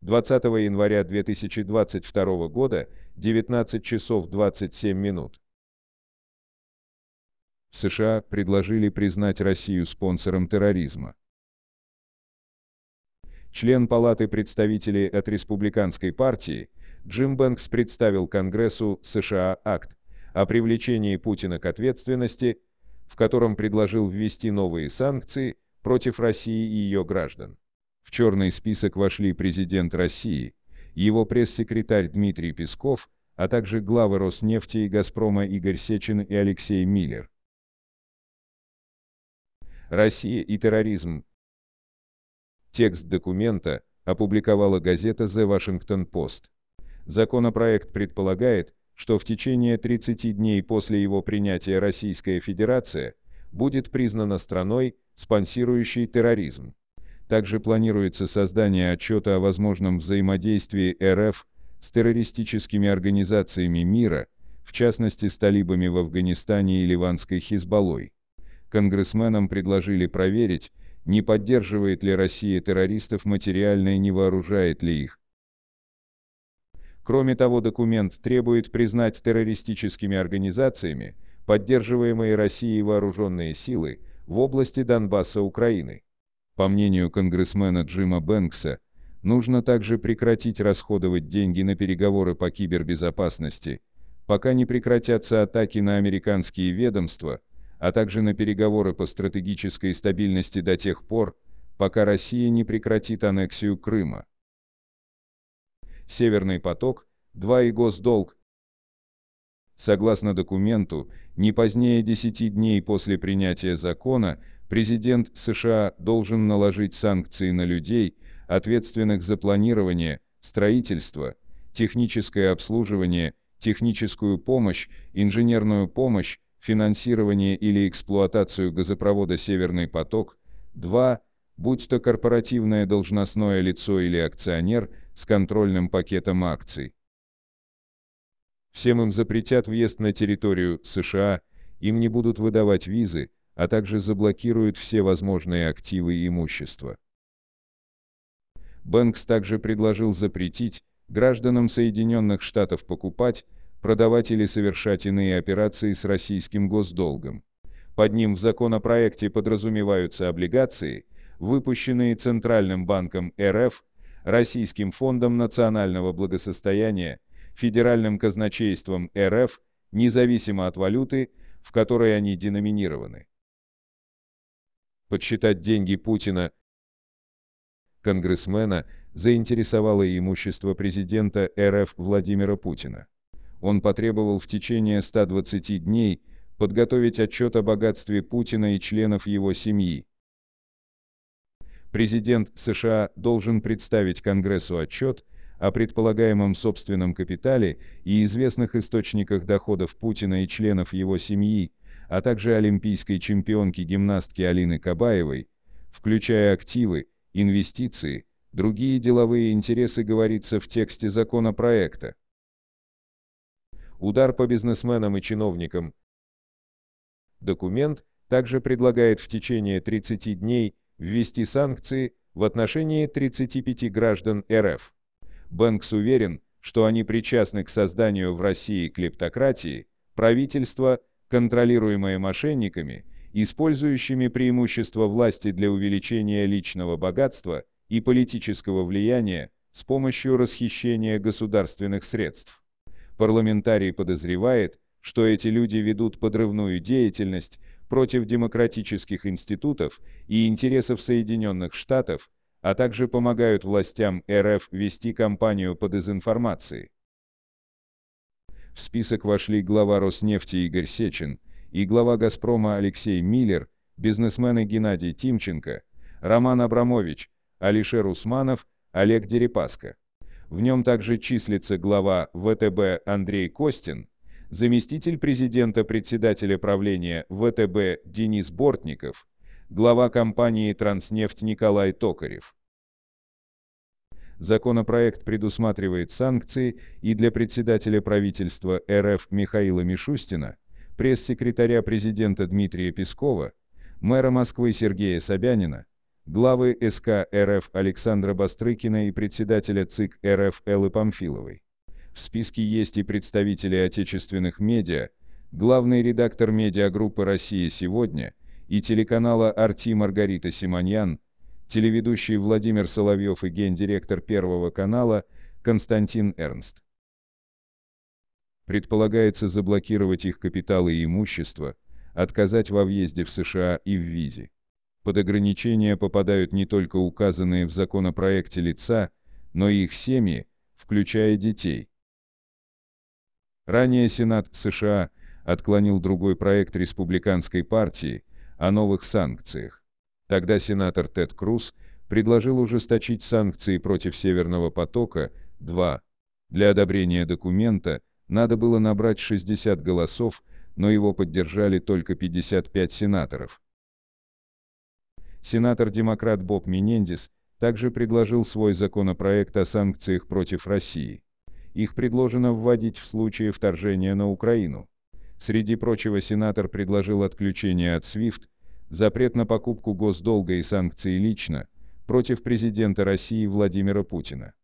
20 января 2022 года, 19 часов 27 минут. В США предложили признать Россию спонсором терроризма. Член Палаты представителей от Республиканской партии Джим Бэнкс представил Конгрессу США акт о привлечении Путина к ответственности, в котором предложил ввести новые санкции против России и ее граждан. В черный список вошли президент России, его пресс-секретарь Дмитрий Песков, а также главы Роснефти и Газпрома Игорь Сечин и Алексей Миллер. Россия и терроризм. Текст документа опубликовала газета The Washington Post. Законопроект предполагает, что в течение 30 дней после его принятия Российская Федерация будет признана страной, спонсирующей терроризм. Также планируется создание отчета о возможном взаимодействии РФ с террористическими организациями мира, в частности с талибами в Афганистане и ливанской Хизбаллой. Конгрессменам предложили проверить, не поддерживает ли Россия террористов материально и не вооружает ли их. Кроме того, документ требует признать террористическими организациями поддерживаемые Россией вооруженные силы в области Донбасса Украины. По мнению конгрессмена Джима Бэнкса, нужно также прекратить расходовать деньги на переговоры по кибербезопасности, пока не прекратятся атаки на американские ведомства, а также на переговоры по стратегической стабильности до тех пор, пока Россия не прекратит аннексию Крыма. Северный поток-2 и госдолг. Согласно документу, не позднее 10 дней после принятия закона, президент США должен наложить санкции на людей, ответственных за планирование, строительство, техническое обслуживание, техническую помощь, инженерную помощь, финансирование или эксплуатацию газопровода «Северный поток-2», будь то корпоративное должностное лицо или акционер с контрольным пакетом акций. Всем им запретят въезд на территорию США, им не будут выдавать визы, а также заблокируют все возможные активы и имущество. Бэнкс также предложил запретить гражданам Соединенных Штатов покупать, продавать или совершать иные операции с российским госдолгом. Под ним в законопроекте подразумеваются облигации, выпущенные Центральным банком РФ, Российским фондом национального благосостояния, Федеральным казначейством РФ, независимо от валюты, в которой они деноминированы. Подсчитать деньги Путина. Конгрессмена заинтересовало имущество президента РФ Владимира Путина. Он потребовал в течение 120 дней подготовить отчет о богатстве Путина и членов его семьи. Президент США должен представить Конгрессу отчет о предполагаемом собственном капитале и известных источниках доходов Путина и членов его семьи, а также олимпийской чемпионки-гимнастки Алины Кабаевой, включая активы, инвестиции, другие деловые интересы, говорится в тексте законопроекта. Удар по бизнесменам и чиновникам. Документ также предлагает в течение 30 дней ввести санкции в отношении 35 граждан РФ. Бэнкс уверен, что они причастны к созданию в России клептократии, правительства, контролируемое мошенниками, использующими преимущество власти для увеличения личного богатства и политического влияния с помощью расхищения государственных средств. Парламентарий подозревает, что эти люди ведут подрывную деятельность против демократических институтов и интересов Соединенных Штатов, а также помогают властям РФ вести кампанию по дезинформации. В список вошли глава Роснефти Игорь Сечин и глава Газпрома Алексей Миллер, бизнесмены Геннадий Тимченко, Роман Абрамович, Алишер Усманов, Олег Дерипаска. В нем также числится глава ВТБ Андрей Костин, заместитель президента председателя правления ВТБ Денис Бортников, глава компании «Транснефть» Николай Токарев. Законопроект предусматривает санкции и для председателя правительства РФ Михаила Мишустина, пресс-секретаря президента Дмитрия Пескова, мэра Москвы Сергея Собянина, главы СК РФ Александра Бастрыкина и председателя ЦИК РФ Эллы Памфиловой. В списке есть и представители отечественных медиа, главный редактор медиагруппы «Россия сегодня» и телеканала «Арти» Маргарита Симоньян, телеведущий Владимир Соловьев и гендиректор Первого канала Константин Эрнст. Предполагается заблокировать их капиталы и имущество, отказать во въезде в США и в визе. Под ограничения попадают не только указанные в законопроекте лица, но и их семьи, включая детей. Ранее Сенат США отклонил другой проект республиканской партии о новых санкциях. Тогда сенатор Тед Круз предложил ужесточить санкции против Северного потока-2. Для одобрения документа надо было набрать 60 голосов, но его поддержали только 55 сенаторов. Сенатор-демократ Боб Менендес также предложил свой законопроект о санкциях против России. Их предложено вводить в случае вторжения на Украину. Среди прочего, сенатор предложил отключение от SWIFT, запрет на покупку госдолга и санкции лично против президента России Владимира Путина.